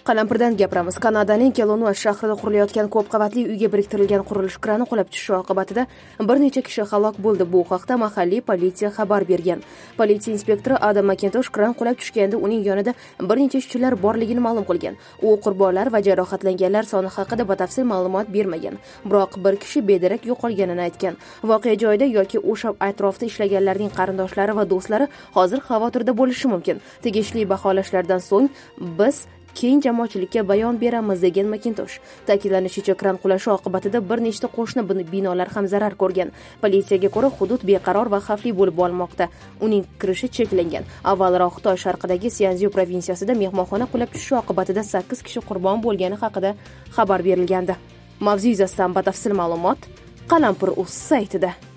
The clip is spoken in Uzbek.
Qalampirdan gapiramiz. Kanadaning Kelowna shahrida qurilayotgan ko'p qavatli uyga biriktirilgan qurilish krani qulab tushishi oqibatida bir necha kishi halok bo'ldi. Bu haqda mahalliy politsiya xabar bergan. Politsiya inspektori Adam Makintosh kran qulab tushganda uning yonida bir necha ishchilar borligini ma'lum qilgan. U qurbonlar va jarohatlanganlar soni haqida batafsil ma'lumot bermagan. Biroq bir kishi bedarak yo'qolganini aytgan. Voqea joyida yoki o'sha atrofda ishlaganlarning qarindoshlari va do'stlari hozir xavotirda bo'lishi mumkin. Tegishli baholashlardan so'ng biz keng jamoatchilikka bayon beramiz degan Makintosh. Ta'kidlanishicha, kran qulashi oqibatida bir nechta qo'shni binolar ham zarar ko'rgan. Politsiyaga ko'ra, hudud beqaror va xavfli bo'lib olmoqda. Uning kirishi cheklangan. Avvalroq Xitoy sharqidagi Sianzyu provinsiyasida mehmonxona qulab tushishi oqibatida 8 kishi qurbon bo'lgani haqida xabar berilgandi. Mavzu yuzasidan batafsil ma'lumot Qalampir.uz saytida.